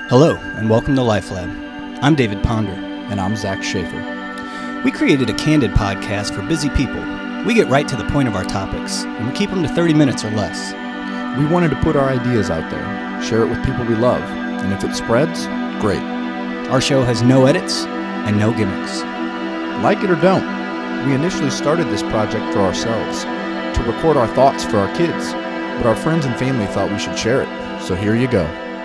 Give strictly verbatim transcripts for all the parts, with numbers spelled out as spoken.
Hello, and welcome to Life Lab. I'm David Ponder. And I'm Zach Schaefer. We created a candid podcast for busy people. We get right to the point of our topics, and we keep them to thirty minutes or less. We wanted to put our ideas out there, share it with people we love, and if it spreads, great. Our show has no edits and no gimmicks. Like it or don't, we initially started this project for ourselves, to record our thoughts for our kids, but our friends and family thought we should share it, so here you go.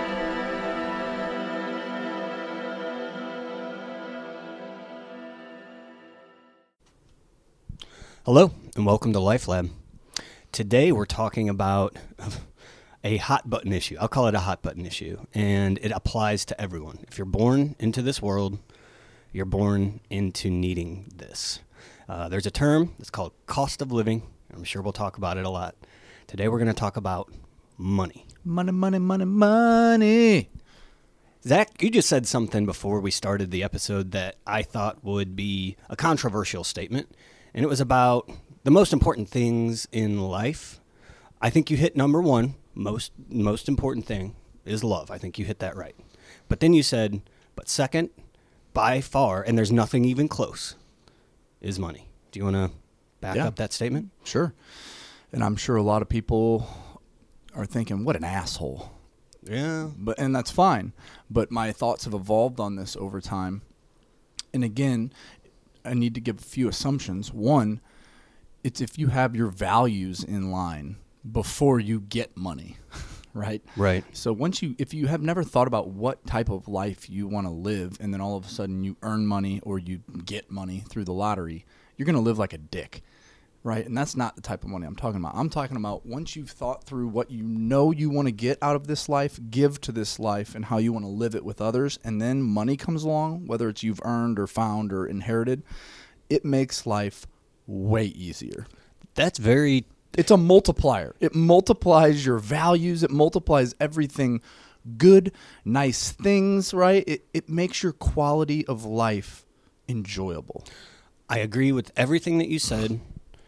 Hello, and welcome to Life Lab. Today we're talking about a hot button issue. I'll call it a hot button issue, and it applies to everyone. If you're born into this world, you're born into needing this. Uh, there's a term that's called cost of living. I'm sure we'll talk about it a lot. Today we're going to talk about money. Money, money, money, money. Zach, you just said something before we started the episode that I thought would be a controversial statement. And it was about the most important things in life. I think you hit number one. Most most important thing is love. I think you hit that right. But then you said, but second, by far, and there's nothing even close, is money. Do you want to back Yeah. up that statement? Sure. And I'm sure a lot of people are thinking, what an asshole. Yeah. But and that's fine. But my thoughts have evolved on this over time. And again, I need to give a few assumptions. One, it's if you have your values in line before you get money, right? Right. So once you, if you have never thought about what type of life you want to live, and then all of a sudden you earn money or you get money through the lottery, you're going to live like a dick, right? And that's not the type of money I'm talking about. I'm talking about once you've thought through what you know you want to get out of this life, give to this life, and how you want to live it with others, and then money comes along, whether it's you've earned or found or inherited, it makes life way easier. That's very... It's a multiplier. It multiplies your values. It multiplies everything good, nice things, right? It it makes your quality of life enjoyable. I agree with everything that you said.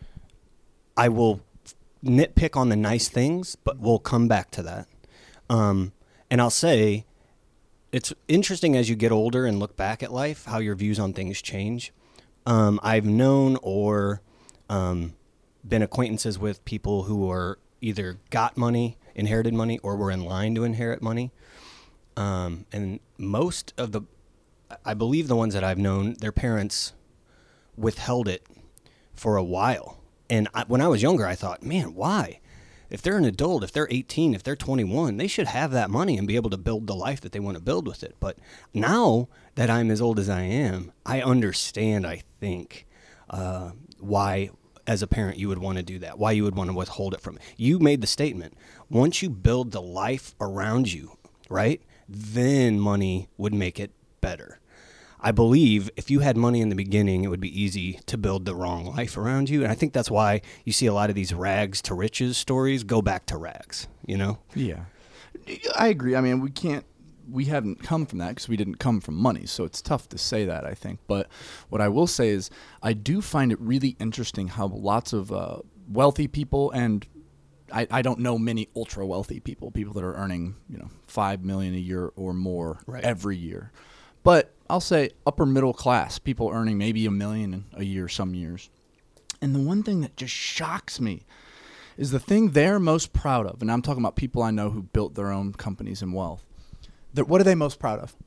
I will nitpick on the nice things, but we'll come back to that. Um, and I'll say it's interesting as you get older and look back at life, how your views on things change. Um, I've known or um, been acquaintances with people who are either got money, inherited money, or were in line to inherit money. Um, and most of the, I believe the ones that I've known, their parents withheld it for a while. And I, when I was younger, I thought, man, why? If they're an adult, if they're eighteen, if they're twenty-one, they should have that money and be able to build the life that they want to build with it. But now that I'm as old as I am, I understand, I think, uh, why, as a parent, you would want to do that, why you would want to withhold it from it. You made the statement. Once you build the life around you, right, then money would make it better. I believe if you had money in the beginning, it would be easy to build the wrong life around you. And I think that's why you see a lot of these rags to riches stories go back to rags, you know? Yeah. I agree. I mean, we can't, we haven't come from that because we didn't come from money. So it's tough to say that, I think. But what I will say is I do find it really interesting how lots of uh, wealthy people, and I, I don't know many ultra wealthy people, people that are earning, you know, five million dollars a year or more Right. every year. But I'll say upper middle class, people earning maybe a million a year some years. And the one thing that just shocks me is the thing they're most proud of, and I'm talking about people I know who built their own companies and wealth. They're, what are they most proud of?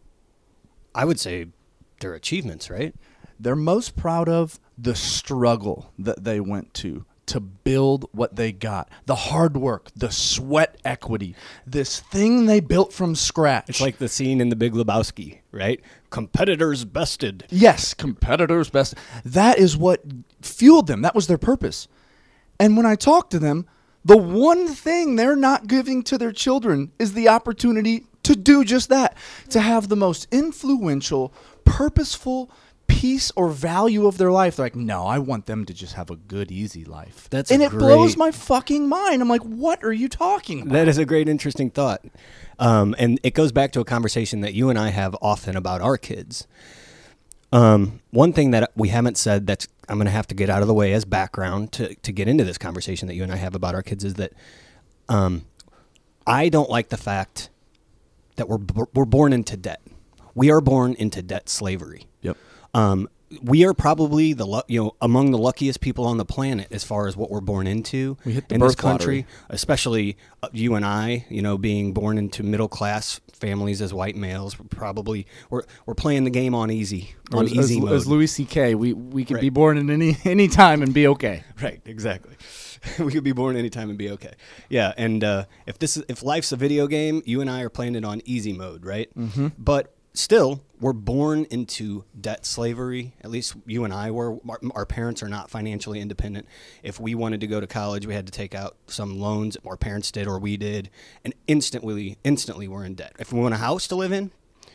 I would say their achievements, right? They're most proud of the struggle that they went to to build what they got, the hard work, the sweat equity, this thing they built from scratch. It's like the scene in The Big Lebowski, right? Competitors bested. Yes, competitors best. That is what fueled them. That was their purpose. And when I talk to them, the one thing they're not giving to their children is the opportunity to do just that, to have the most influential, purposeful piece or value of their life. They're like, no, I want them to just have a good, easy life. That's and a it blows great- my fucking mind. I'm like, what are you talking about? That is a great, interesting thought. Um, and it goes back to a conversation that you and I have often about our kids. Um, one thing that we haven't said that's I'm going to have to get out of the way as background to, to get into this conversation that you and I have about our kids is that um, I don't like the fact that we're we're born into debt. We are born into debt slavery. Yep. Um, we are probably the lu- you know among the luckiest people on the planet as far as what we're born into We hit the in this birth country, lottery. especially uh, you and I. You know, being born into middle class families as white males, we're probably we're we're playing the game on easy on as, easy as, mode. as Louis C K, we we could be Right. born in any any time and be okay. Right, exactly. We could be born anytime and be okay. Yeah, and uh, if this is, if life's a video game, you and I are playing it on easy mode, right? Mm-hmm. But still, we're born into debt slavery. At least you and I were. Our, our parents are not financially independent. If we wanted to go to college, we had to take out some loans. Our parents did, or we did, and instantly, instantly, we're in debt. If we want a house to live in,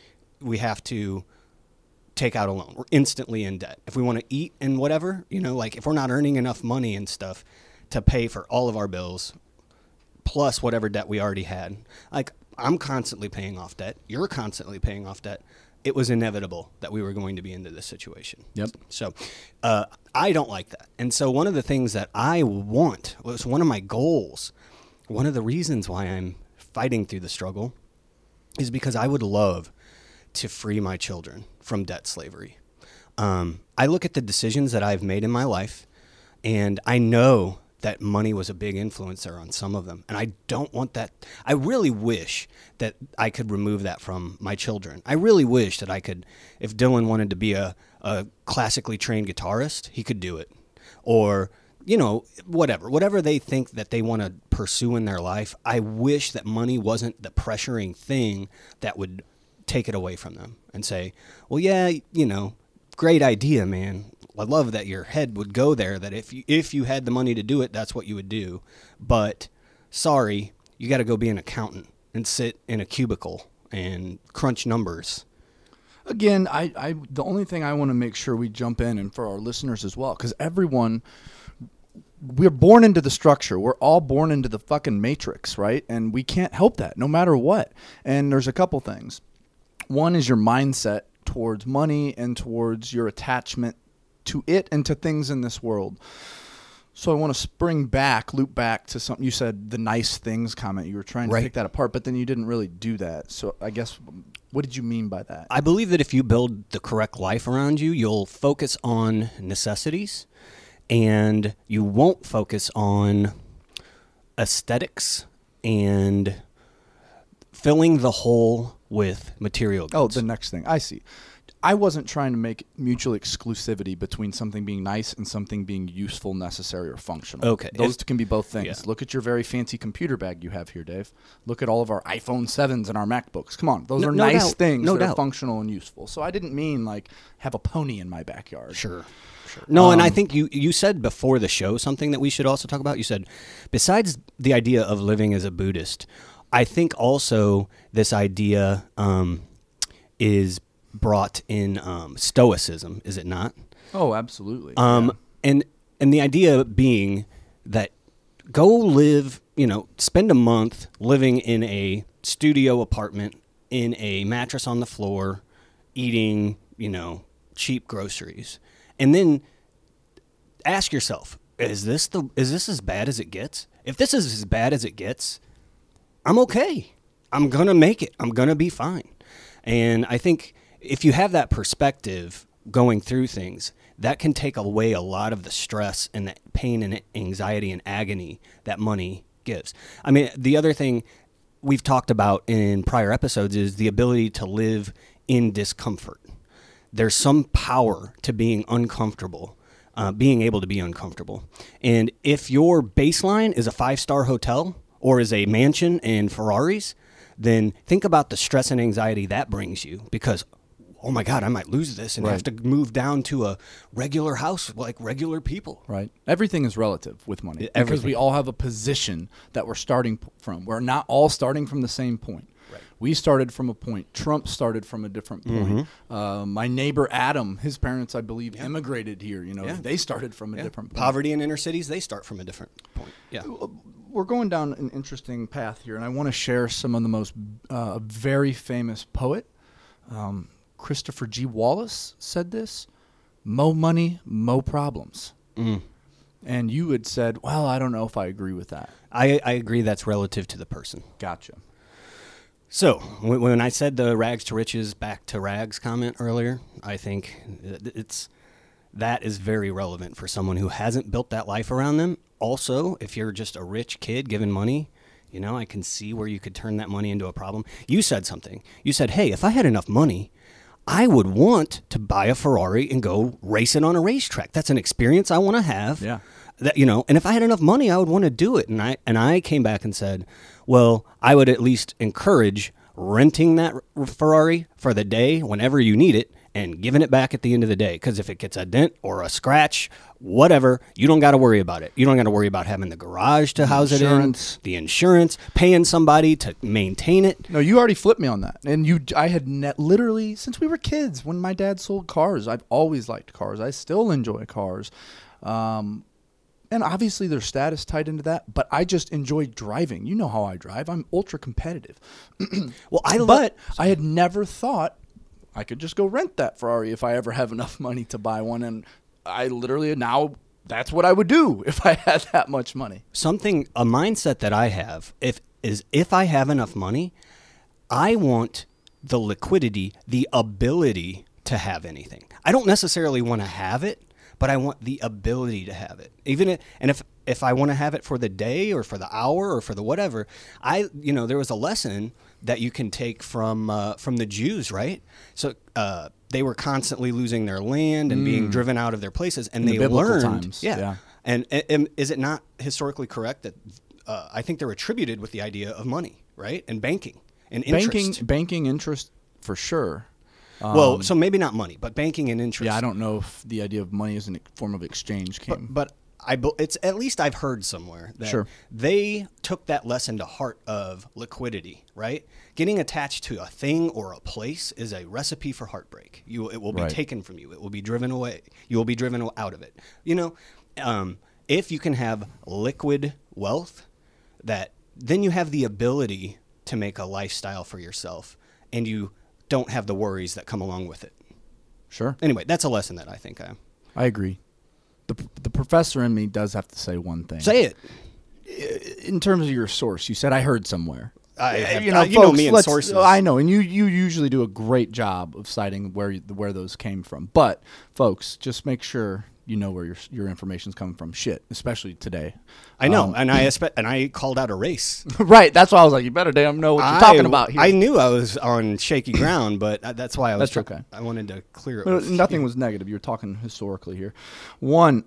we have to take out a loan. We're instantly in debt. If we want to eat and whatever, you know, like if we're not earning enough money and stuff to pay for all of our bills, plus whatever debt we already had, like I'm constantly paying off debt. You're constantly paying off debt. It was inevitable that we were going to be into this situation. Yep. So uh, I don't like that. And so one of the things that I want was one of my goals, one of the reasons why I'm fighting through the struggle is because I would love to free my children from debt slavery. Um, I look at the decisions that I've made in my life, and I know that money was a big influencer on some of them. And I don't want that. I really wish that I could remove that from my children. I really wish that I could, if Dylan wanted to be a, a classically trained guitarist, he could do it. Or, you know, whatever, whatever they think that they want to pursue in their life. I wish that money wasn't the pressuring thing that would take it away from them and say, well, yeah, you know, great idea, man. I love that your head would go there, that if you, if you had the money to do it, that's what you would do. But sorry, you got to go be an accountant and sit in a cubicle and crunch numbers. Again, I, I the only thing I want to make sure we jump in, and for our listeners as well, because everyone, we're born into the structure. We're all born into the fucking matrix, right? And we can't help that no matter what. And there's a couple things. One is your mindset towards money and towards your attachment to it and to things in this world. So I want to spring back, loop back to something you said, the nice things comment. You were trying to Right. pick that apart, but then you didn't really do that. So I guess, what did you mean by that? I believe that if you build the correct life around you, you'll focus on necessities and you won't focus on aesthetics and filling the hole with material goods. Oh, the next thing. I see. I wasn't trying to make mutual exclusivity between something being nice and something being useful, necessary, or functional. Okay. Those If- can be both things. Yeah. Look at your very fancy computer bag you have here, Dave. Look at all of our iPhone sevens and our MacBooks. Come on. Those No- are no nice doubt. things No that are doubt. functional and useful. So I didn't mean like have a pony in my backyard. Sure. Sure. No, and I Um, think you, you said before the show something that we should also talk about. You said, besides the idea of living as a Buddhist, I think also this idea um, is brought in um, Stoicism, is it not? Oh, absolutely. Um, Yeah. and and the idea being that go live, you know, spend a month living in a studio apartment in a mattress on the floor, eating, you know, cheap groceries, and then ask yourself, is this the is this as bad as it gets? If this is as bad as it gets, I'm okay. I'm gonna make it. I'm gonna be fine. And I think if you have that perspective going through things, that can take away a lot of the stress and the pain and anxiety and agony that money gives. I mean, the other thing we've talked about in prior episodes is the ability to live in discomfort. There's some power to being uncomfortable, uh, being able to be uncomfortable. And if your baseline is a five-star hotel or is a mansion and Ferraris, then think about the stress and anxiety that brings you because, oh my God, I might lose this and Right. have to move down to a regular house like regular people. Right. Everything is relative with money because Everything. we all have a position that we're starting p- from. We're not all starting from the same point. Right. We started from a point. Trump started from a different point. Mm-hmm. Uh, my neighbor Adam, his parents, I believe, immigrated here. You know, Yeah. they started from a Yeah. different point. Poverty in inner cities, they start from a different point. Yeah. We're going down an interesting path here, and I want to share some of the most uh, very famous poet. Um, Christopher G. Wallace said this: "Mo money, mo problems." Mm. And you had said, well, I don't know if I agree with that. I, I agree that's relative to the person. Gotcha. So when, when I said the rags to riches, back to rags comment earlier, I think it's that is very relevant for someone who hasn't built that life around them. Also, if you're just a rich kid given money, you know, I can see where you could turn that money into a problem. You said something. You said, hey, if I had enough money, I would want to buy a Ferrari and go race it on a racetrack. That's an experience I want to have. Yeah. That, you know, and if I had enough money, I would want to do it. And I and I came back and said, well, I would at least encourage renting that Ferrari for the day whenever you need it and giving it back at the end of the day. Because if it gets a dent or a scratch, whatever, you don't got to worry about it. You don't got to worry about having the garage to house it in, the insurance, paying somebody to maintain it. No, you already flipped me on that. And you, I had net, literally, since we were kids, when my dad sold cars, I've always liked cars. I still enjoy cars. Um, and obviously there's status tied into that, but I just enjoy driving. You know how I drive. I'm ultra competitive. Well, I But I had never thought I could just go rent that Ferrari if I ever have enough money to buy one. And I literally now that's what I would do if I had that much money. Something, a mindset that I have if is if I have enough money, I want the liquidity, the ability to have anything. I don't necessarily want to have it, but I want the ability to have it. Even if, and if if I want to have it for the day or for the hour or for the whatever, I you know there was a lesson that you can take from uh, from the Jews, right? So uh, they were constantly losing their land and mm. being driven out of their places, and In they the learned. times. Yeah. yeah. And, and, and is it not historically correct that uh, I think they're attributed with the idea of money, right, and banking and interest? Banking, banking interest for sure. Um, well, so maybe not money, but banking and interest. Yeah, I don't know if the idea of money as a form of exchange came. But, but I, it's at least I've heard somewhere that sure. they took that lesson to heart of liquidity, right? Getting attached to a thing or a place is a recipe for heartbreak. You, it will be right. taken from you. It will be driven away. You will be driven out of it. You know, um, if you can have liquid wealth, that then you have the ability to make a lifestyle for yourself, and you don't have the worries that come along with it. Sure. Anyway, that's a lesson that I think I... I agree. The the professor in me does have to say one thing. Say it. In terms of your source, you said I heard somewhere. I, have, you know, uh, you folks, know me and sources. I know, and you, you usually do a great job of citing where where those came from. But folks, just make sure you know where your your information's coming from. Shit, especially today. I know, um, and I espe- and I called out a race. Right, that's why I was like, you better damn know what you're I, talking about here. I knew I was on shaky ground, but that's why I was. That's try- okay. I wanted to clear it. Well, with nothing you. was negative. You're talking historically here. One,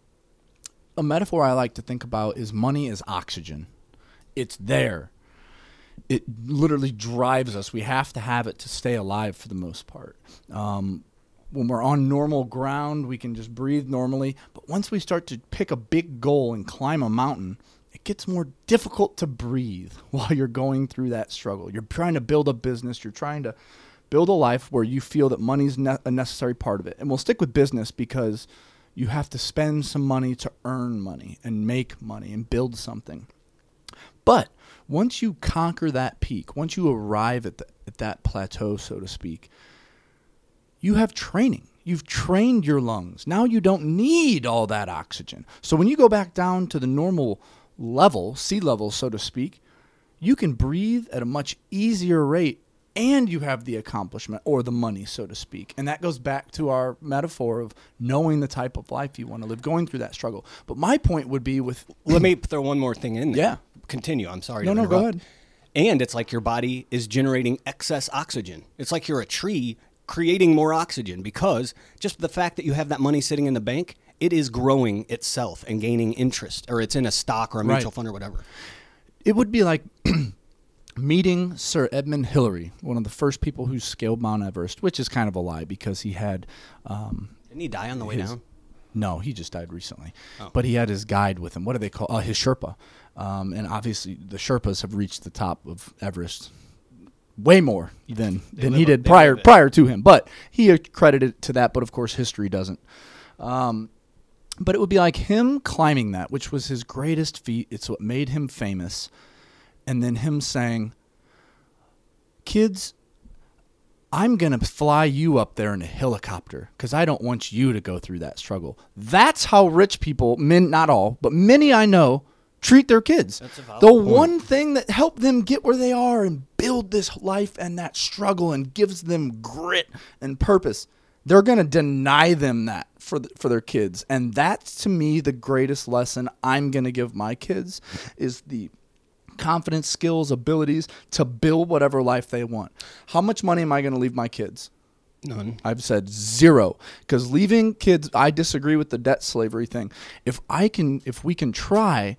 a metaphor I like to think about is money is oxygen. It's there. It literally drives us. We have to have it to stay alive for the most part. Um, when we're on normal ground, we can just breathe normally. But once we start to pick a big goal and climb a mountain, it gets more difficult to breathe while you're going through that struggle. You're trying to build a business. You're trying to build a life where you feel that money's ne- a necessary part of it. And we'll stick with business because you have to spend some money to earn money and make money and build something. But once you conquer that peak, once you arrive at, the, at that plateau, so to speak, you have training. You've trained your lungs. Now you don't need all that oxygen. So when you go back down to the normal level, sea level, so to speak, you can breathe at a much easier rate, and you have the accomplishment or the money, so to speak. And that goes back to our metaphor of knowing the type of life you want to live, going through that struggle. But my point would be with... Let me throw one more thing in there. Yeah. Continue. I'm sorry No, to no, interrupt. go ahead. And it's like your body is generating excess oxygen. It's like you're a tree creating more oxygen because just the fact that you have that money sitting in the bank, it is growing itself and gaining interest, or it's in a stock or a mutual Right. fund or whatever. It would be like meeting Sir Edmund Hillary, one of the first people who scaled Mount Everest, which is kind of a lie because he had... Um, Didn't he die on the way his, down? No, he just died recently. Oh. But he had his guide with him. What do they call uh, his Sherpa? Um, and obviously the Sherpas have reached the top of Everest way more than, than he live- did they prior live it. prior to him. But he credited to that, but of course history doesn't. Um, but it would be like him climbing that, which was his greatest feat. It's what made him famous. And then him saying, kids, I'm going to fly you up there in a helicopter because I don't want you to go through that struggle. That's how rich people, men, not all, but many I know, treat their kids. That's a valid the point. one thing that helped them get where they are and build this life and that struggle and gives them grit and purpose, they're going to deny them that for the, for their kids. And that's, to me, the greatest lesson I'm going to give my kids is the confidence, skills, abilities to build whatever life they want. How much money am I going to leave my kids? None. I've said zero, because leaving kids, I disagree with the debt slavery thing. If I can, if we can try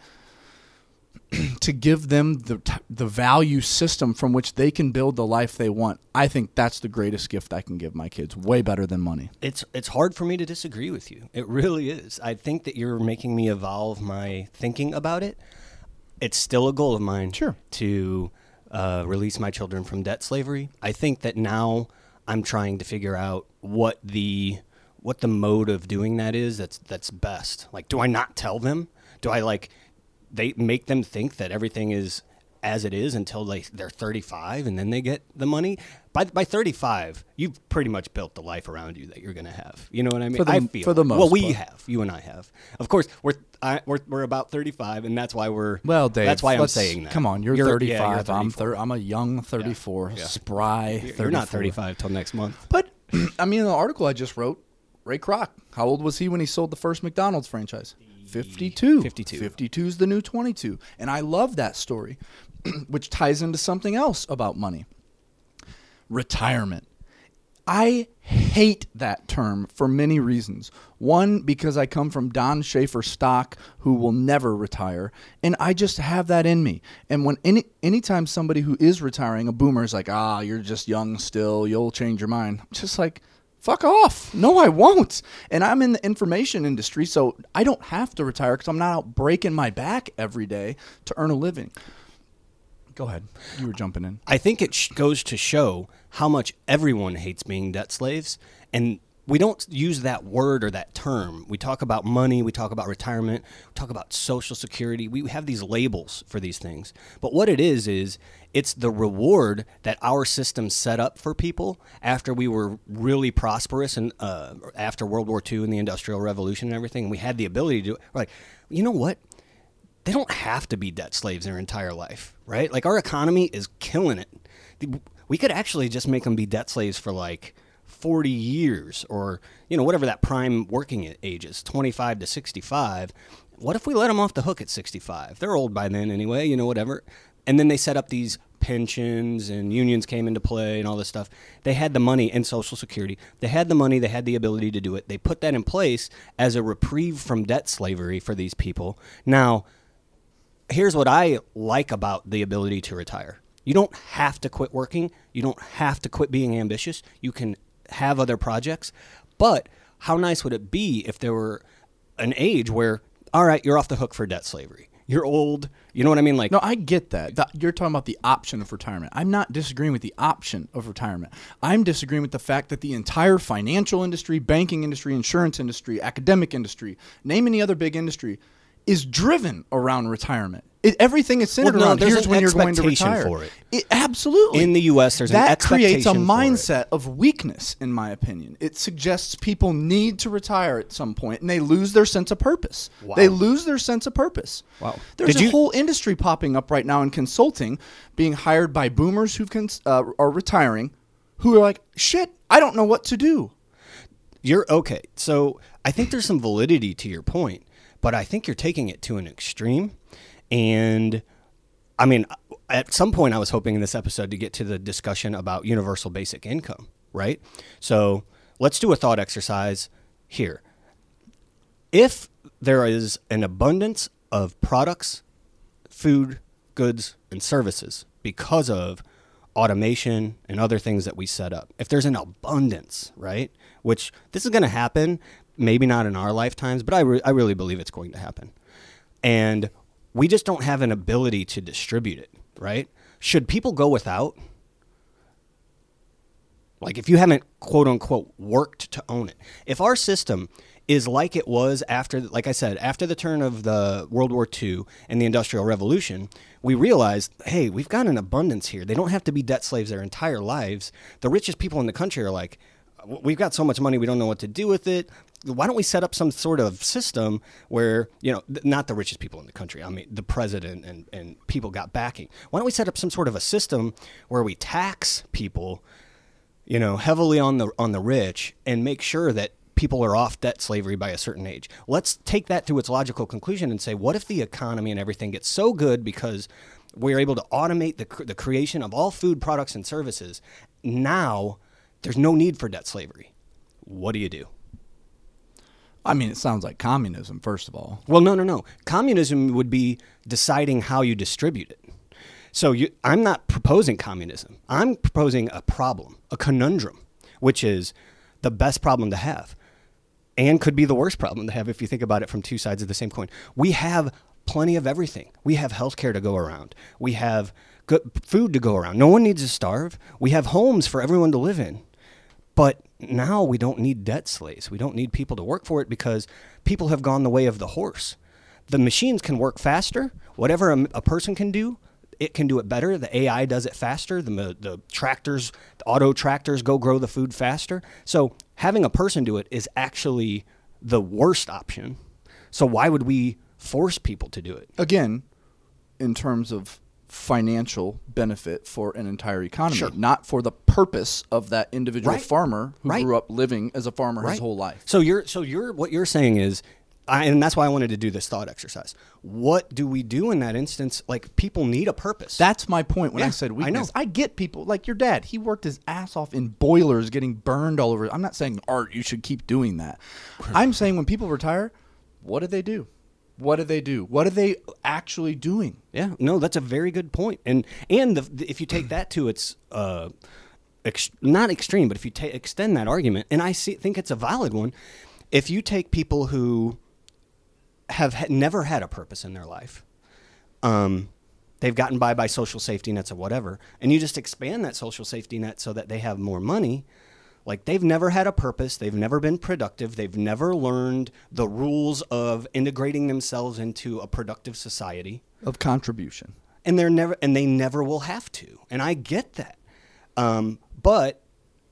to give them the the value system from which they can build the life they want, I think that's the greatest gift I can give my kids. Way better than money. It's it's hard for me to disagree with you. It really is. I think that you're making me evolve my thinking about it. It's still a goal of mine. Sure. To uh, release my children from debt slavery. I think that now I'm trying to figure out what the what the mode of doing that is that's that's best. Like, do I not tell them? Do I like they make them think that everything is as it is until they they're thirty-five and then they get the money? By by thirty-five, you've pretty much built the life around you that you're going to have. You know what I mean? For the- I feel for the like. most Well, we part. have. You and I have. Of course, we're I, we're we're about thirty-five, and that's why we're Well, Dave, that's why I'm let's- saying that. Come on, you're, yeah, you're thirty-five. I'm thirty-four. thir- I'm a young thirty-four, Yeah. spry You're- thirty-four. You're not thirty-five till next month. But I mean, in the article I just wrote, Ray Kroc, how old was he when he sold the first McDonald's franchise? fifty-two. fifty-two. fifty-two is the new twenty-two. And I love that story, which ties into something else about money. Retirement. I hate that term for many reasons. One, because I come from Don Schaefer stock, who will never retire, and I just have that in me. And when any anytime somebody who is retiring, a boomer, is like, ah, you're just young still, you'll change your mind. I'm just like, fuck off. No, I won't. And I'm in the information industry, so I don't have to retire because I'm not out breaking my back every day to earn a living. Go ahead. You were jumping in. I think it sh- goes to show how much everyone hates being debt slaves, and we don't use that word or that term. We talk about money, we talk about retirement, we talk about Social Security. We have these labels for these things. But what it is, is it's the reward that our system set up for people after we were really prosperous and uh, after World War Two and the Industrial Revolution and everything. And we had the ability to do it. We're like, you know what? They don't have to be debt slaves their entire life, right? Like, our economy is killing it. We could actually just make them be debt slaves for like forty years, or, you know, whatever that prime working age is, twenty-five to sixty-five. What if we let them off the hook at sixty-five? They're old by then anyway, you know, whatever. And then they set up these pensions, and unions came into play and all this stuff. They had the money, and Social Security. They had the money. They had the ability to do it. They put that in place as a reprieve from debt slavery for these people. Now, here's what I like about the ability to retire. You don't have to quit working. You don't have to quit being ambitious. You can have other projects. But how nice would it be if there were an age where, all right, you're off the hook for debt slavery. You're old. You know what I mean? Like, No, I get that. That- You're talking about the option of retirement. I'm not disagreeing with the option of retirement. I'm disagreeing with the fact that the entire financial industry, banking industry, insurance industry, academic industry, name any other big industry, is driven around retirement. It, everything is centered Well, no, around there's here's an when you're going to expectation retire. for it. It, absolutely. in the U S, there's an that expectation creates a for it. mindset of weakness, in my opinion. It suggests people need to retire at some point, and they lose their sense of purpose. Wow. They lose their sense of purpose. Wow. There's Did a you- whole industry popping up right now in consulting, being hired by boomers who can, uh, are retiring, who are like, shit, I don't know what to do. You're okay. So I think there's some validity to your point, but I think you're taking it to an extreme. And I mean, at some point I was hoping in this episode to get to the discussion about universal basic income, right? So let's do a thought exercise here. If there is an abundance of products, food, goods, and services because of automation and other things that we set up, if there's an abundance, right, which this is going to happen, maybe not in our lifetimes, but I, re- I really believe it's going to happen. And we just don't have an ability to distribute it, right? Should people go without? Like, if you haven't, quote unquote, worked to own it. If our system is like it was after, like I said, after the turn of the World War Two and the Industrial Revolution, we realized, hey, we've got an abundance here. They don't have to be debt slaves their entire lives. The richest people in the country are like, we've got so much money, we don't know what to do with it. Why don't we set up some sort of system where, you know, th- not the richest people in the country, I mean, the president and, and people got backing. Why don't we set up some sort of a system where we tax people, you know, heavily on the on the rich and make sure that people are off debt slavery by a certain age? Let's take that to its logical conclusion and say, what if the economy and everything gets so good because we're able to automate the cr- the creation of all food products and services? Now there's no need for debt slavery. What do you do? I mean, it sounds like communism, first of all. Well, no, no, no. Communism would be deciding how you distribute it. So you, I'm not proposing communism. I'm proposing a problem, a conundrum, which is the best problem to have and could be the worst problem to have if you think about it from two sides of the same coin. We have plenty of everything. We have healthcare to go around. We have good food to go around. No one needs to starve. We have homes for everyone to live in. But now we don't need debt slaves. We don't need people to work for it because people have gone the way of the horse. The machines can work faster. Whatever a, a person can do, it can do it better. The A I does it faster. The, the tractors, the auto tractors go grow the food faster. So having a person do it is actually the worst option. So why would we force people to do it? Again, in terms of financial benefit for an entire economy, Sure. not for the purpose of that individual Right. farmer who Right. grew up living as a farmer Right. his whole life. So you're so you're what you're saying is, I, and that's why I wanted to do this thought exercise. What do we do in that instance? Like, people need a purpose. That's my point when Yeah, I said I weakness. know. I, get people like your dad. He worked his ass off in boilers, getting burned all over. I'm not saying, Art, you should keep doing that. I'm saying when people retire, what do they do? What do they do? What are they actually doing? Yeah, no, that's a very good point. And and the, the, if you take that to its uh, ex, not extreme, but if you ta- extend that argument, and I see, think it's a valid one, if you take people who have ha- never had a purpose in their life, um, they've gotten by by social safety nets or whatever, and you just expand that social safety net so that they have more money. Like, they've never had a purpose. They've never been productive. They've never learned the rules of integrating themselves into a productive society. Of contribution. And they're never, and they never will have to. And I get that. Um, but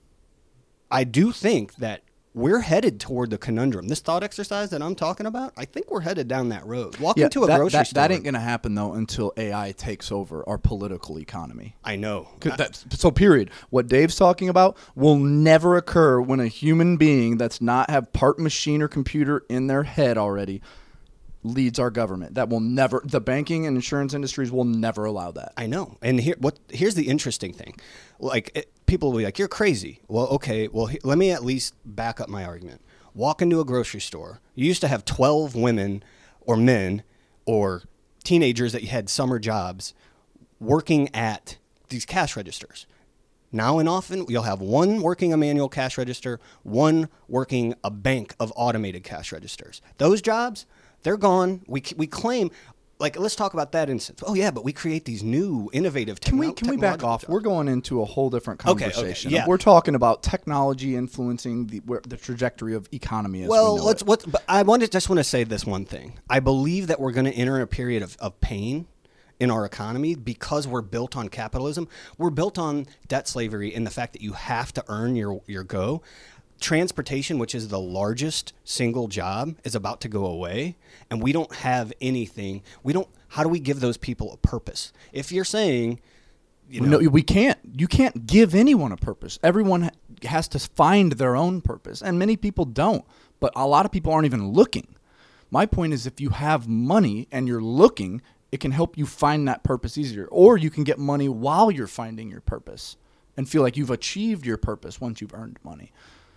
I do think that we're headed toward the conundrum. This thought exercise that I'm talking about, I think we're headed down that road. Walk into a that, grocery that, store. That ain't going to happen, though, until A I takes over our political economy. I know. 'Cause that's, so period. What Dave's talking about will never occur when a human being that's not have part machine or computer in their head already leads our government. That will never, the banking and insurance industries will never allow that. I know. And here, what? Here's the interesting thing. Like, it, people will be like, "You're crazy." Well, okay. Well, he, let me at least back up my argument. Walk into a grocery store. You used to have twelve women or men or teenagers that had summer jobs working at these cash registers. Now and often, you'll have one working a manual cash register, one working a bank of automated cash registers. Those jobs, they're gone. We we claim, like, let's talk about that instance. Oh yeah, but we create these new innovative. Can we techno- can we back technological off? jobs. We're going into a whole different Okay, okay, conversation. yeah. We're talking about technology influencing the where, the trajectory of economy. As Well, we know let's. it. What? But I wanted just want to say this one thing. I believe that we're going to enter a period of, of pain in our economy because we're built on capitalism. We're built on debt slavery and the fact that you have to earn your your go. Transportation, which is the largest single job, is about to go away, and we don't have anything. We don't. How do we give those people a purpose? If you're saying, you know, no, we can't. You can't give anyone a purpose. Everyone ha- has to find their own purpose, and many people don't. But a lot of people aren't even looking. My point is, if you have money and you're looking, it can help you find that purpose easier. Or you can get money while you're finding your purpose and feel like you've achieved your purpose once you've earned money.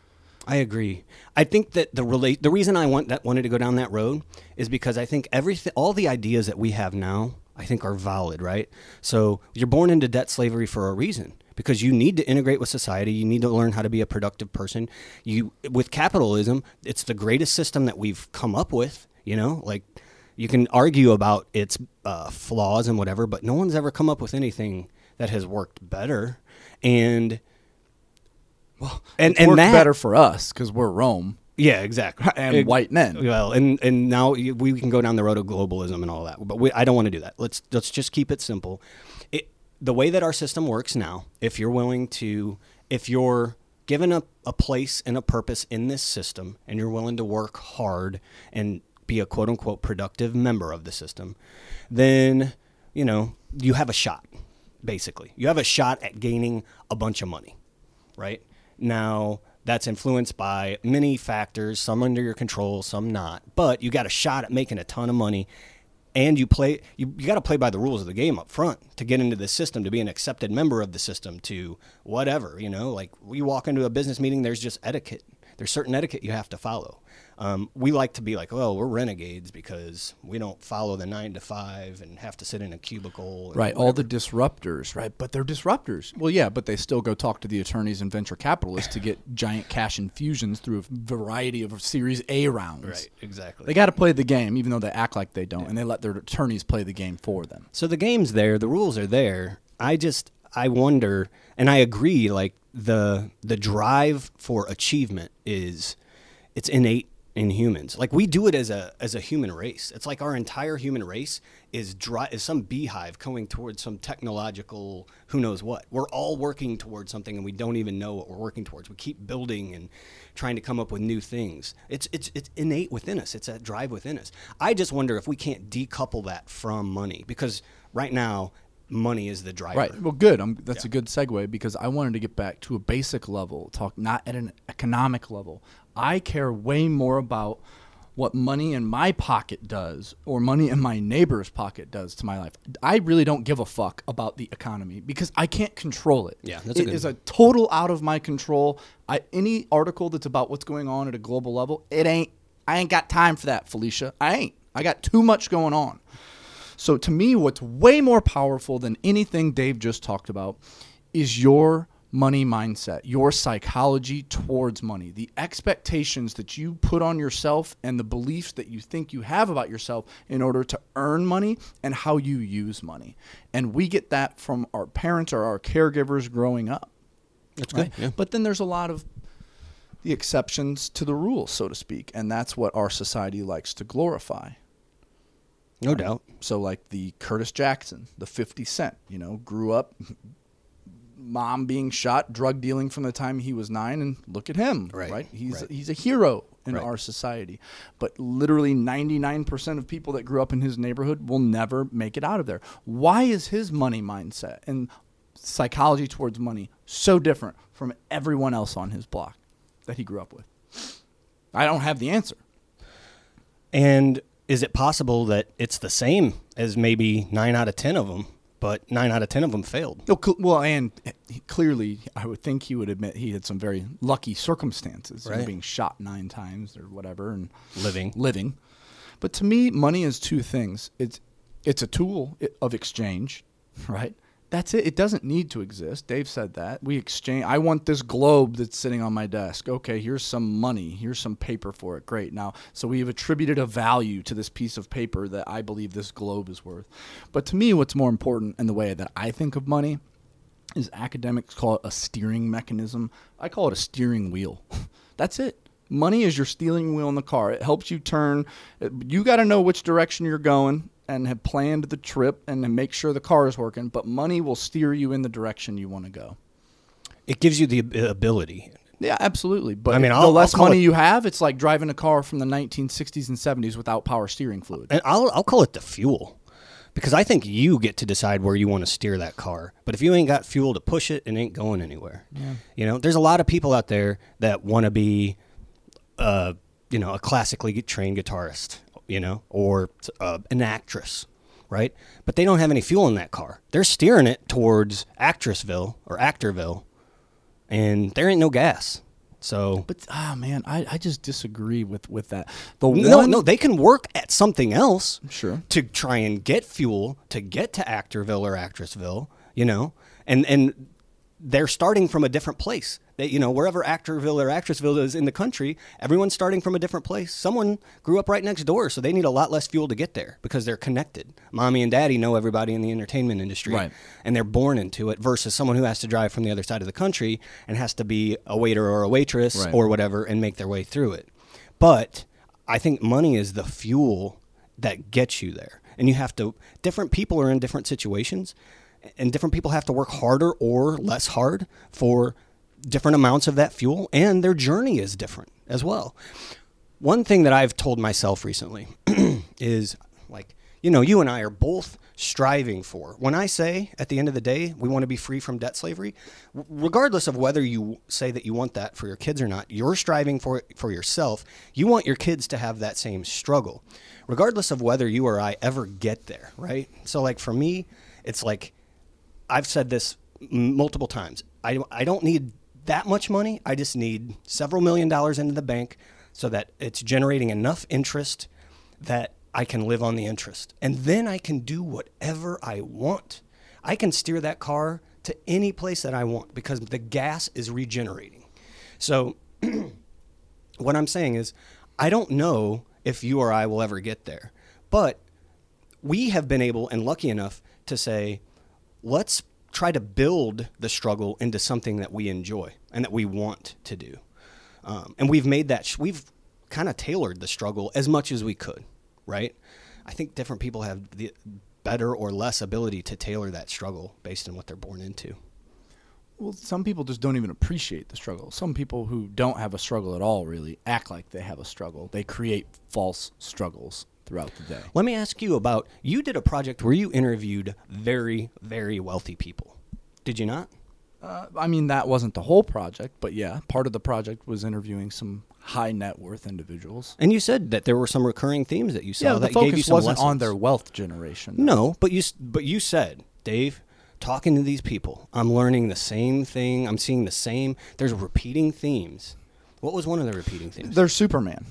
I agree. I think that the relate the reason I want that wanted to go down that road is because I think everything, all the ideas that we have now, I think are valid, right? So you're born into debt slavery for a reason, because you need to integrate with society. You need to learn how to be a productive person. You, with capitalism, it's the greatest system that we've come up with. You know, like, you can argue about its uh, flaws and whatever, but no one's ever come up with anything that has worked better. And Well, and it's and worked that, better for us because we're Rome yeah, exactly, and It- white men. Well, and and now we we can go down the road of globalism and all that, but we, I don't want to do that. Let's let's just keep it simple. It, the way that our system works now, if you're willing to, if you're given a, a place and a purpose in this system, and you're willing to work hard and be a quote unquote productive member of the system, then, you know, you have a shot, basically. You have a shot at gaining a bunch of money, right? Now, that's influenced by many factors, some under your control, some not. But you got a shot at making a ton of money, and you play. You, you got to play by the rules of the game up front to get into the system, to be an accepted member of the system, to whatever, you know. Like, you walk into a business meeting, there's just etiquette. There's certain etiquette you have to follow. Um, we like to be like, well, we're renegades because we don't follow the nine to five and have to sit in a cubicle. Right, all the disruptors, right? But they're disruptors. Well, yeah, but they still go talk to the attorneys and venture capitalists to get giant cash infusions through a variety of Series A rounds. Right, exactly. They got to play the game, even though they act like they don't, yeah. and they let their attorneys play the game for them. So the game's there, the rules are there. I just, I wonder, and I agree, like, the the drive for achievement is, it's innate in humans. Like, we do it as a as a human race. It's like our entire human race is dry, is some beehive going towards some technological who knows what. We're all working towards something, and we don't even know what we're working towards. We keep building and trying to come up with new things. It's it's it's innate within us. It's that drive within us. I just wonder if we can't decouple that from money, because right now money is the driver. Right. Well, good. Um, that's yeah. a good segue, because I wanted to get back to a basic level, talk not at an economic level. I care way more about what money in my pocket does or money in my neighbor's pocket does to my life. I really don't give a fuck about the economy because I can't control it. Yeah, that's a it good is a total out of my control. I, any article that's about what's going on at a global level, it ain't. I ain't got time for that, Felicia. I ain't. I got too much going on. So to me, what's way more powerful than anything Dave just talked about is your money mindset, your psychology towards money, the expectations that you put on yourself and the beliefs that you think you have about yourself in order to earn money and how you use money. And we get that from our parents or our caregivers growing up. That's right? good. Yeah. But then there's a lot of the exceptions to the rules, so to speak, and that's what our society likes to glorify. No doubt. So like the Curtis Jackson, the fifty Cent, you know, grew up, mom being shot, drug dealing from the time he was nine, and look at him, right? right? He's right. he's a hero in right. our society. But literally ninety-nine percent of people that grew up in his neighborhood will never make it out of there. Why is his money mindset and psychology towards money so different from everyone else on his block that he grew up with? I don't have the answer. And is it possible that it's the same as maybe nine out of ten of them, but nine out of ten of them failed? Well, and he, clearly, I would think he would admit he had some very lucky circumstances, right. you know, being shot nine times or whatever, and living. Living. But to me, money is two things. It's it's a tool of exchange, right? That's it. It doesn't need to exist. Dave said that. We exchange. I want this globe that's sitting on my desk. Okay, here's some money. Here's some paper for it. Great. Now, so we have attributed a value to this piece of paper that I believe this globe is worth. But to me, what's more important in the way that I think of money is academics call it a steering mechanism. I call it a steering wheel. That's it. Money is your steering wheel in the car. It helps you turn. You got to know which direction you're going and have planned the trip and make sure the car is working, but money will steer you in the direction you want to go. It gives you the ability. Yeah, absolutely. But I mean, the I'll, less I'll money it, you have, it's like driving a car from the nineteen sixties and seventies without power steering fluid. And I'll, I'll call it the fuel, because I think you get to decide where you want to steer that car. But if you ain't got fuel to push it, it ain't going anywhere. Yeah. You know, there's a lot of people out there that want to be, uh, you know, a classically trained guitarist, you know, or uh, an actress, right? But they don't have any fuel in that car. They're steering it towards Actressville or Actorville, and there ain't no gas. So, but ah, man, I, I just disagree with, with that. The no, one, no, they can work at something else, sure, to try and get fuel to get to Actorville or Actressville, you know, and and they're starting from a different place. They, you know, wherever Actorville or Actressville is in the country, everyone's starting from a different place. Someone grew up right next door, so they need a lot less fuel to get there because they're connected. Mommy and daddy know everybody in the entertainment industry, right, and they're born into it, versus someone who has to drive from the other side of the country and has to be a waiter or a waitress, right, or whatever and make their way through it. But I think money is the fuel that gets you there. And you have to, different people are in different situations, and different people have to work harder or less hard for different amounts of that fuel, and their journey is different as well. One thing that I've told myself recently is, like, you know, you and I are both striving for, when I say at the end of the day, we want to be free from debt slavery, regardless of whether you say that you want that for your kids or not, you're striving for it for yourself. You want your kids to have that same struggle, regardless of whether you or I ever get there, right? So, like, for me, it's like, I've said this multiple times. I, I don't need that much money. I just need several million dollars into the bank so that it's generating enough interest that I can live on the interest. And then I can do whatever I want. I can steer that car to any place that I want because the gas is regenerating. So what I'm saying is, I don't know if you or I will ever get there, but we have been able and lucky enough to say, let's try to build the struggle into something that we enjoy and that we want to do. Um, and we've made that, sh- we've kind of tailored the struggle as much as we could, right? I think different people have the better or less ability to tailor that struggle based on what they're born into. Well, some people just don't even appreciate the struggle. Some people who don't have a struggle at all really act like they have a struggle. They create false struggles throughout the day. Let me ask you about, you did a project where you interviewed very, very wealthy people. Did you not? Uh, I mean, that wasn't the whole project, but yeah, part of the project was interviewing some high net worth individuals. And you said that there were some recurring themes that you saw Yeah, that the focus gave you some wasn't lessons. on their wealth generation, though. No, but you but you said, Dave, talking to these people, I'm learning the same thing. I'm seeing the same. There's repeating themes. What was one of the repeating themes? They're Superman.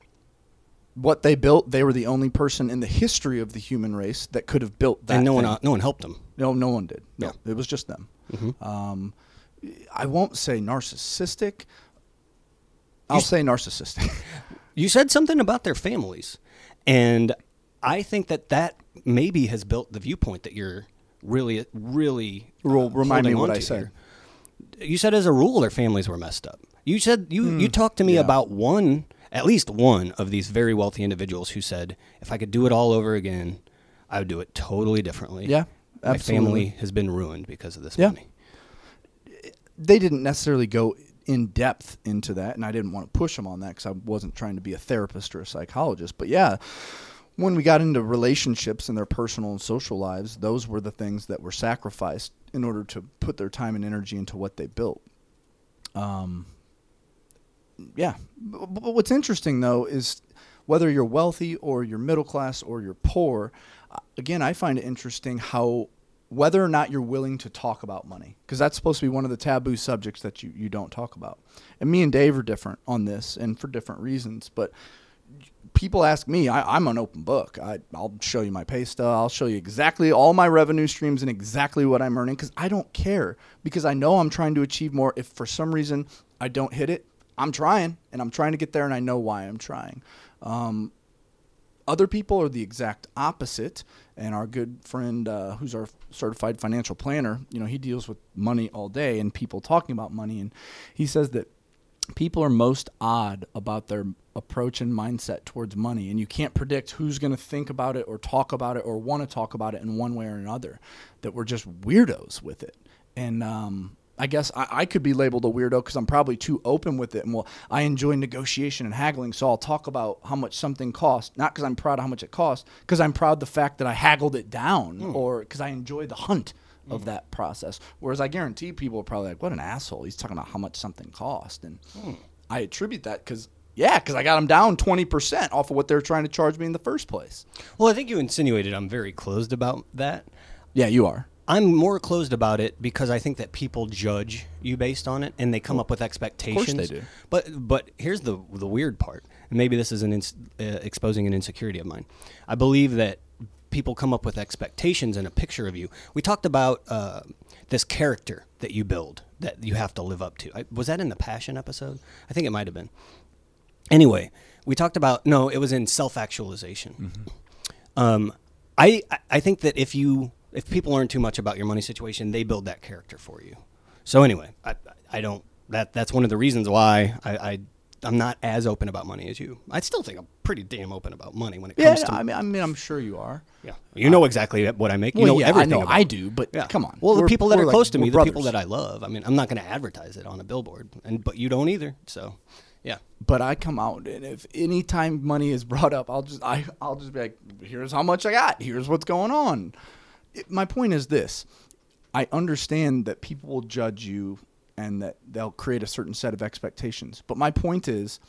What they built, they were the only person in the history of the human race that could have built that. And no thing. one, no one helped them. No, no one did. No, Yeah. it was just them. Mm-hmm. Um, I won't say narcissistic. I'll say narcissistic. You said something about their families, and I think that that maybe has built the viewpoint that you're really, really uh, Well, remind me holding what onto I said. here. You said as a rule their families were messed up. You said you Mm, you talked to me yeah. about one, at least one of these very wealthy individuals who said, if I could do it all over again, I would do it totally differently. Yeah, My absolutely. family has been ruined because of this Yeah. money. They didn't necessarily go in depth into that, and I didn't want to push them on that because I wasn't trying to be a therapist or a psychologist. But yeah, when we got into relationships and their personal and social lives, those were the things that were sacrificed in order to put their time and energy into what they built. Um, yeah. But but what's interesting, though, is whether you're wealthy or you're middle class or you're poor, uh, again, I find it interesting how whether or not you're willing to talk about money, because that's supposed to be one of the taboo subjects that you, you don't talk about. And me and Dave are different on this and for different reasons. But people ask me, I, I'm an open book. I, I'll show you my pay stub. I'll show you exactly all my revenue streams and exactly what I'm earning because I don't care, because I know I'm trying to achieve more. If for some reason I don't hit it, I'm trying, and I'm trying to get there, and I know why I'm trying. Um, Other people are the exact opposite, and our good friend, uh, who's our certified financial planner, you know, he deals with money all day and people talking about money, and he says that people are most odd about their approach and mindset towards money, and you can't predict who's going to think about it or talk about it or want to talk about it in one way or another, that we're just weirdos with it. And um I guess I, I could be labeled a weirdo because I'm probably too open with it. And well, I enjoy negotiation and haggling, so I'll talk about how much something costs, not because I'm proud of how much it costs, because I'm proud of the fact that I haggled it down, mm. or because I enjoy the hunt of mm. that process. Whereas I guarantee people are probably like, what an asshole. He's talking about how much something cost. And mm. I attribute that because, yeah, because I got them down twenty percent off of what they're trying to charge me in the first place. Well, I think you insinuated I'm very closed about that. Yeah, you are. I'm more closed about it because I think that people judge you based on it, and they come well, up with expectations. Of course they do. But but here's the the weird part. And maybe this is an ins- uh, exposing an insecurity of mine. I believe that people come up with expectations and a picture of you. We talked about uh, this character that you build that you have to live up to. I, was that in the Passion episode? I think it might have been. Anyway, we talked about no, it was in self-actualization. Mm-hmm. Um, I I think that if you If people learn too much about your money situation, they build that character for you. So anyway, I, I don't. That that's one of the reasons why I, I I'm not as open about money as you. I still think I'm pretty damn open about money when it Yeah, comes to. I mean, I mean, I'm sure you are. Yeah, you know exactly what I make. You Well, know yeah, everything. I know about I it. do, but Yeah. come on. Well, the We're- people that we're are like- close to me, we're the brothers. people that I love. I mean, I'm not going to advertise it on a billboard, and but you don't either. So, yeah. But I come out, and if any time money is brought up, I'll just I I'll just be like, here's how much I got. Here's what's going on. It, my point is this: I understand that people will judge you, and that they'll create a certain set of expectations. But my point is,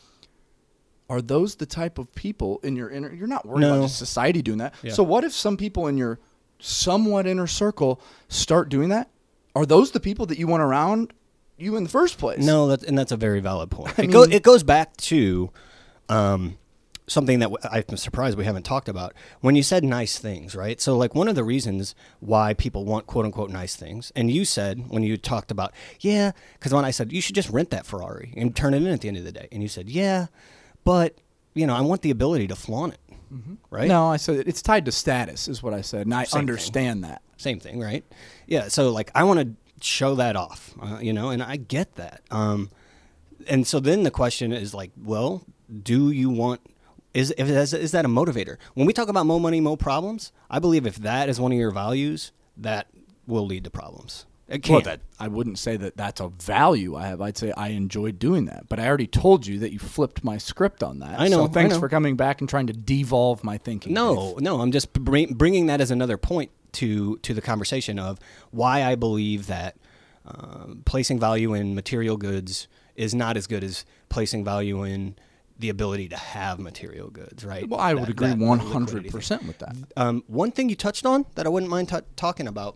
are those the type of people in your inner? You're not worried No. about just society doing that. Yeah. So what if some people in your somewhat inner circle start doing that? Are those the people that you want around you in the first place? No, that's, and that's a very valid point. I it, go, mean- it goes back to um, something that w- I'm surprised we haven't talked about. When you said nice things, right? So, like, one of the reasons why people want quote unquote nice things, and you said when you talked about, yeah, because when I said you should just rent that Ferrari and turn it in at the end of the day, and you said, yeah, but you know, I want the ability to flaunt it, right? No, I said it's tied to status, is what I said, and I Same thing. understand that. Same thing, right? Yeah. So like, I want to show that off, uh, you know, and I get that. Um, and so then the question is like, well, do you want? Is if is, is that a motivator? When we talk about mo money, mo problems, I believe if that is one of your values, that will lead to problems. It can. Well, that I wouldn't say that that's a value I have. I'd say I enjoy doing that. But I already told you that you flipped my script on that. I know, So thanks I know. for coming back and trying to devolve my thinking. No, no, I'm just bring, bringing that as another point to to the conversation of why I believe that um, placing value in material goods is not as good as placing value in the ability to have material goods, right? Well, I would That- agree that one liquidity hundred thing. percent with that. Um, one thing you touched on that I wouldn't mind t- talking about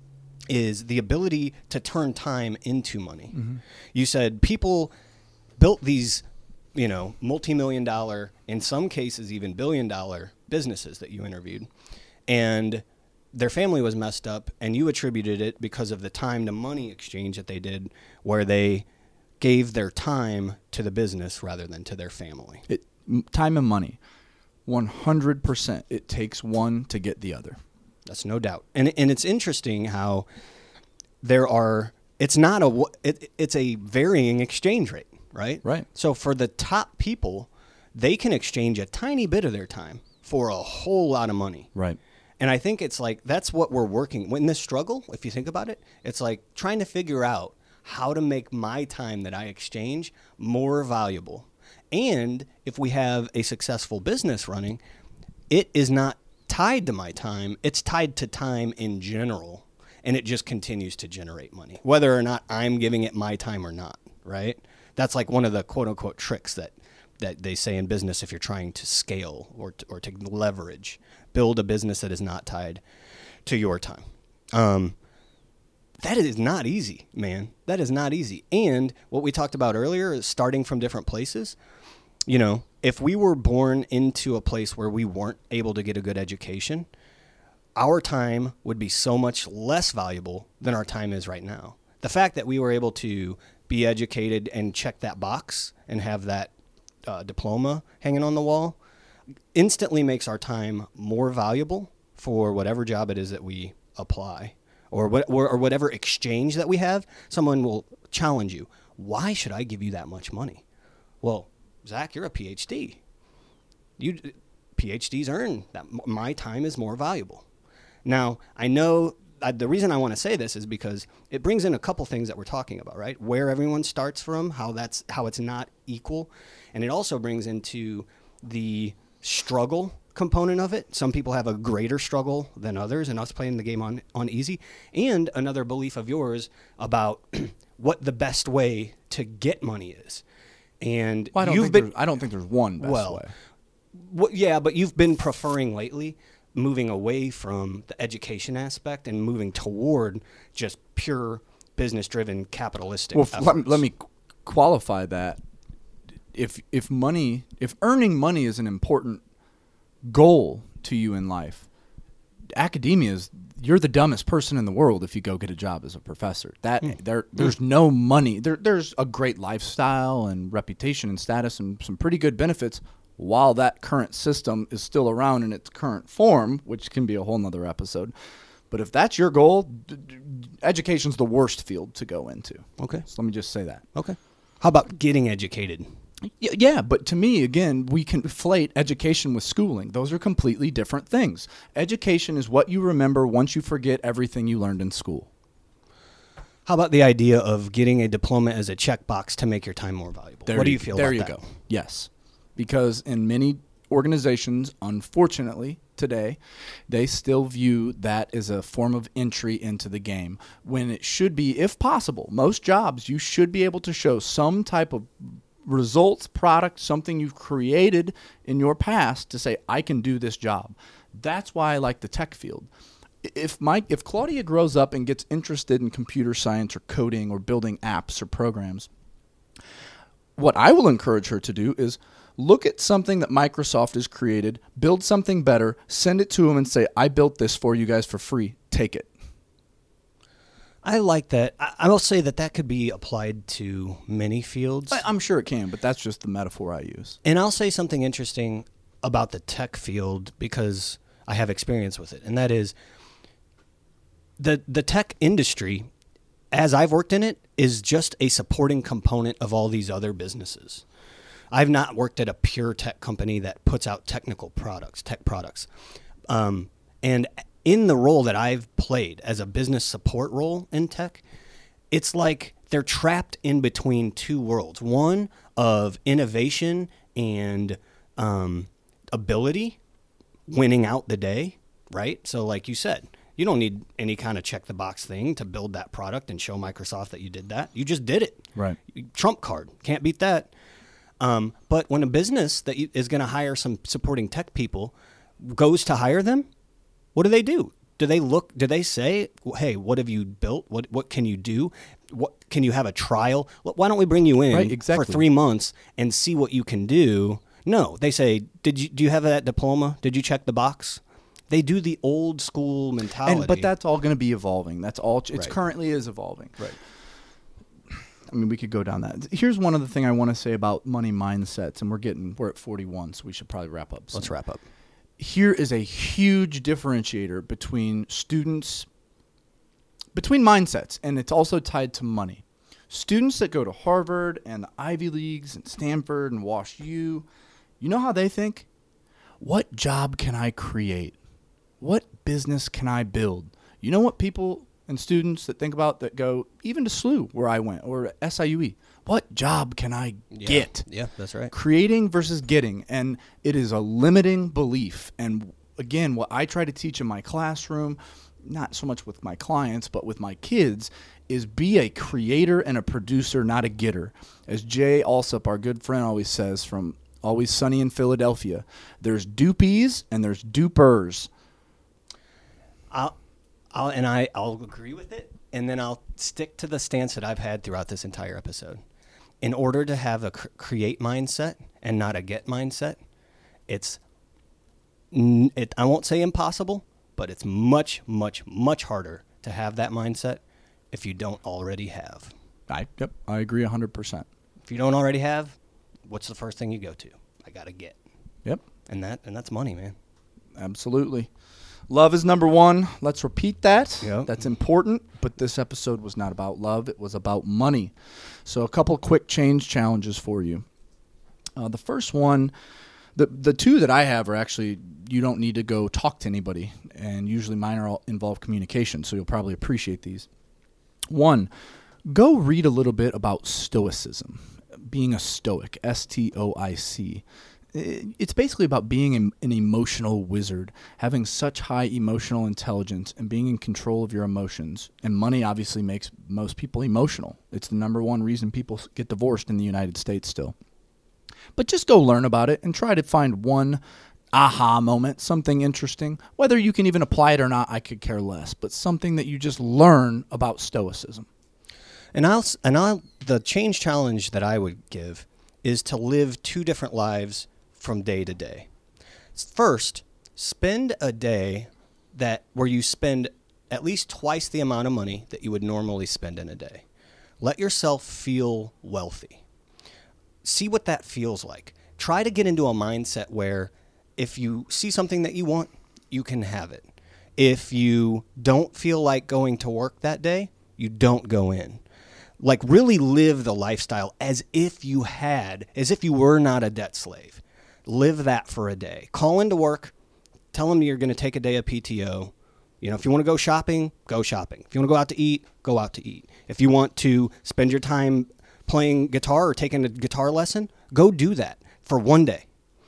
is the ability to turn time into money. You said people built these, you know, multi-million dollar, in some cases even billion dollar businesses that you interviewed, and their family was messed up, and you attributed it because of the time to money exchange that they did, where they gave their time to the business rather than to their family. It, m- time and money, one hundred percent. It takes one to get the other. That's no doubt. And and it's interesting how there are it's not a w- it, it's a varying exchange rate, right? Right. So for the top people, they can exchange a tiny bit of their time for a whole lot of money. Right. And I think it's like that's what we're working in this struggle, if you think about it. It's like trying to figure out how to make my time that I exchange more valuable. And if we have a successful business running, it is not tied to my time, it's tied to time in general, and it just continues to generate money, whether or not I'm giving it my time or not, right? That's like one of the quote unquote tricks that that they say in business if you're trying to scale or to, or to leverage, build a business that is not tied to your time. Um, that is not easy, man. That is not easy. And what we talked about earlier is starting from different places. You know, if we were born into a place where we weren't able to get a good education, our time would be so much less valuable than our time is right now. The fact that we were able to be educated and check that box and have that uh, diploma hanging on the wall instantly makes our time more valuable for whatever job it is that we apply or what, or, or whatever exchange that we have. Someone will challenge you. Why should I give you that much money? Well, Zach, you're a P H D. You P H Ds earn that my time is more valuable. Now, I know uh, the reason I want to say this is because it brings in a couple things that we're talking about, right? Where everyone starts from, how that's how it's not equal, and it also brings into the struggle component of it. Some people have a greater struggle than others, and us playing the game on on easy, and another belief of yours about what the best way to get money is. And Well, I don't you've think been there's, I don't think there's one best well, way. Well, yeah, but you've been preferring lately moving away from the education aspect and moving toward just pure business-driven capitalistic Well, f- let, me- efforts. let me qu- qualify that. If if money, if earning money is an important goal to you in life, academia is you're the dumbest person in the world if you go get a job as a professor. That Hmm. there there's no money. There there's a great lifestyle and reputation and status and some pretty good benefits while that current system is still around in its current form, which can be a whole nother episode. But if that's your goal, d- d- education's the worst field to go into. Okay. So let me just say that. Okay. How about getting educated? Y- Yeah, but to me, again, we conflate education with schooling. Those are completely different things. Education is what you remember once you forget everything you learned in school. How about the idea of getting a diploma as a checkbox to make your time more valuable? There what do you- you feel There about you that? go. Yes. Because in many organizations, unfortunately, today, they still view that as a form of entry into the game when it should be, if possible, most jobs, you should be able to show some type of results, product, something you've created in your past to say, I can do this job. That's why I like the tech field. If Mike, if Claudia grows up and gets interested in computer science or coding or building apps or programs, what I will encourage her to do is look at something that Microsoft has created, build something better, send it to them and say, I built this for you guys for free. Take it. I like that. I, I will say that that could be applied to many fields. I- I'm sure it can, but that's just the metaphor I use. And I'll say something interesting about the tech field because I have experience with it, and that is the the tech industry, as I've worked in it, is just a supporting component of all these other businesses. I've not worked at a pure tech company that puts out technical products, tech products. Um, and in the role that I've played as a business support role in tech, it's like they're trapped in between two worlds. One of innovation and um, ability winning out the day, right? So like you said, you don't need any kind of check the box thing to build that product and show Microsoft that you did that. You just did it. Right. Trump card. Can't beat that. Um, but when a business that you, is going to hire some supporting tech people goes to hire them, what do they do? Do they look, do they say, hey, what have you built? What what can you do? What can you have a trial? Why don't we bring you in Right, exactly. for three months and see what you can do? No, they say, did you do you have that diploma? Did you check the box? They do the old school mentality. And, but that's all going to be evolving. That's all. It's Right. currently is evolving. right. I mean, we could go down that. Here's one other thing I want to say about money mindsets, and we're getting we're at forty-one, so we should probably wrap up soon. Let's wrap up. Here is a huge differentiator between students, between mindsets, and it's also tied to money. Students that go to Harvard and the Ivy Leagues and Stanford and Wash U, you know how they think? What job can I create? What business can I build? You know what people and students that think about that go even to S L U where I went or S I U E? What job can I Yeah. get? Yeah, that's right. Creating versus getting, and it is a limiting belief. And again, what I try to teach in my classroom, not so much with my clients but with my kids, is be a creator and a producer, not a getter. As Jay Alsop, our good friend, always says from Always Sunny in Philadelphia, there's dupies and there's dupers. I'll, I'll and I I'll agree with it, and then I'll stick to the stance that I've had throughout this entire episode. In order to have a cr- create mindset and not a get mindset, it's n- it. I won't say impossible, but it's much, much, much harder to have that mindset if you don't already have. I yep, I agree one hundred percent. If you don't already have, what's the first thing you go to? I gotta get, Yep, and that and that's money, man. absolutely. Love is number one. Let's repeat that. Yep. That's important. But this episode was not about love. It was about money. So a couple quick change challenges for you. Uh, the first one, the the two that I have are actually you don't need to go talk to anybody. And usually mine are all involve communication. So you'll probably appreciate these. One, go read a little bit about stoicism. Being a stoic, S T O I C. It's basically about being an emotional wizard, having such high emotional intelligence and being in control of your emotions. And money obviously makes most people emotional. It's the number one reason people get divorced in the United States still. But just go learn about it and try to find one aha moment, something interesting. Whether you can even apply it or not, I could care less. But something that you just learn about stoicism. And I'll s- and I'll the change challenge that I would give is to live two different lives from day to day. First, spend a day that where you spend at least twice the amount of money that you would normally spend in a day. Let yourself feel wealthy. See what that feels like. Try to get into a mindset where if you see something that you want, you can have it. If you don't feel like going to work that day, you don't go in. Like really live the lifestyle as if you had, as if you were not a debt slave. Live that for a day. Call into work. Tell them you're going to take a day of P T O. You know, if you want to go shopping, go shopping. If you want to go out to eat, go out to eat. If you want to spend your time playing guitar or taking a guitar lesson, go do that for one day.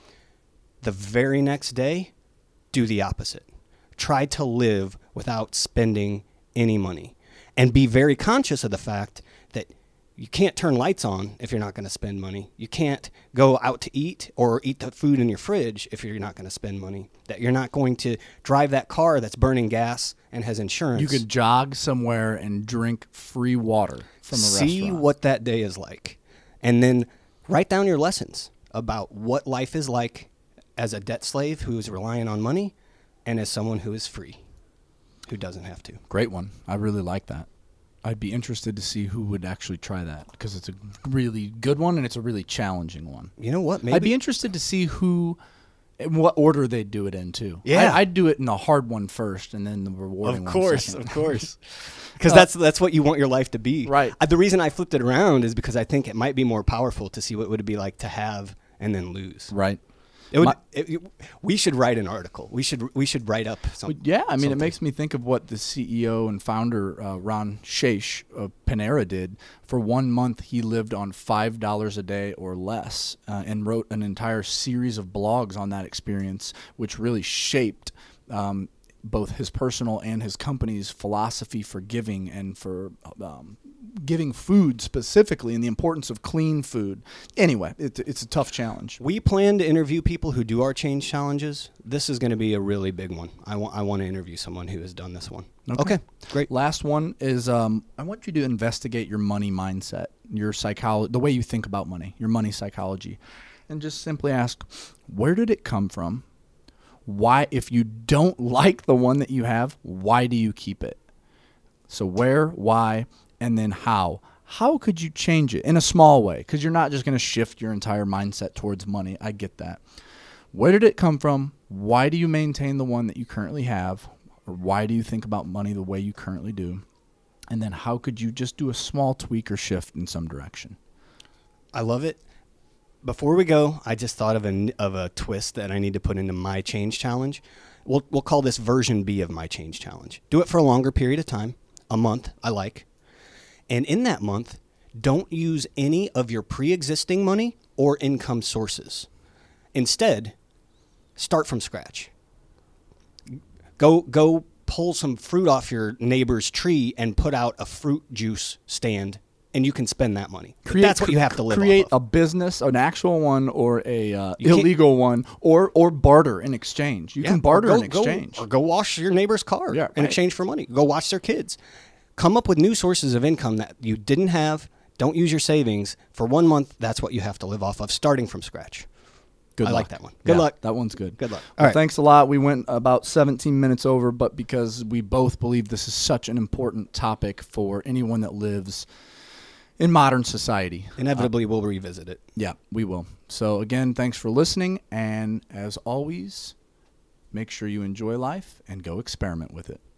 The very next day, do the opposite. Try to live without spending any money. And be very conscious of the fact that you can't turn lights on if you're not going to spend money. You can't go out to eat or eat the food in your fridge if you're not going to spend money. That you're not going to drive that car that's burning gas and has insurance. You could jog somewhere and drink free water from a See restaurant. what that day is like. And then write down your lessons about what life is like as a debt slave who is relying on money and as someone who is free, who doesn't have to. Great one. I really like that. I'd be interested to see who would actually try that because it's a really good one and it's a really challenging one. You know what? Maybe I'd be interested to see who, in what order they'd do it in too. Yeah. I, I'd do it in the hard one first and then the rewarding Of one course, second. of course. Because that's that's what you want your life to be. Right. Uh, the reason I flipped it around is because I think it might be more powerful to see what it would be like to have and then lose. Right. It would. My- it, it- we should write an article. We should. We should write up something. Yeah, I mean, something. it makes me think of what the C E O and founder uh, Ron Shaich of Panera did. For one month, he lived on five dollars a day or less, uh, and wrote an entire series of blogs on that experience, which really shaped um, both his personal and his company's philosophy for giving and for um, giving food specifically, and the importance of clean food. Anyway, it, it's a tough challenge. We plan to interview people who do our change challenges. This is going to be a really big one. I want. I want to interview someone who has done this one. Okay. Okay, great. Last one is um, I want you to investigate your money mindset, your psychology, the way you think about money, your money psychology, and just simply ask, where did it come from? Why, if you don't like the one that you have, why do you keep it? So where, why, and then how. How could you change it in a small way? Because you're not just going to shift your entire mindset towards money. I get that. Where did it come from? Why do you maintain the one that you currently have? Or why do you think about money the way you currently do? And then how could you just do a small tweak or shift in some direction? I love it. Before we go, I just thought of a of a twist that I need to put into my change challenge. We'll we'll call this version B of my change challenge. Do it for a longer period of time, a month. I like. And in that month, don't use any of your pre-existing money or income sources. Instead, start from scratch. Go go pull some fruit off your neighbor's tree and put out a fruit juice stand, and you can spend that money. Create, That's what you have to live Create off of. a business, an actual one, or a uh, You can't- illegal one, or or barter in exchange. You Yeah, can or barter go- in exchange. Go, or go wash your neighbor's car Yeah, in right. exchange for money. Go watch their kids. Come up with new sources of income that you didn't have. Don't use your savings. For one month, that's what you have to live off of, starting from scratch. Good I luck. like that one. Good Yeah, luck. That one's good. Good luck. Well, All right. Thanks a lot. We went about seventeen minutes over, but because we both believe this is such an important topic for anyone that lives in modern society. Inevitably, we'll revisit it. Yeah, we will. So again, thanks for listening. And as always, make sure you enjoy life and go experiment with it.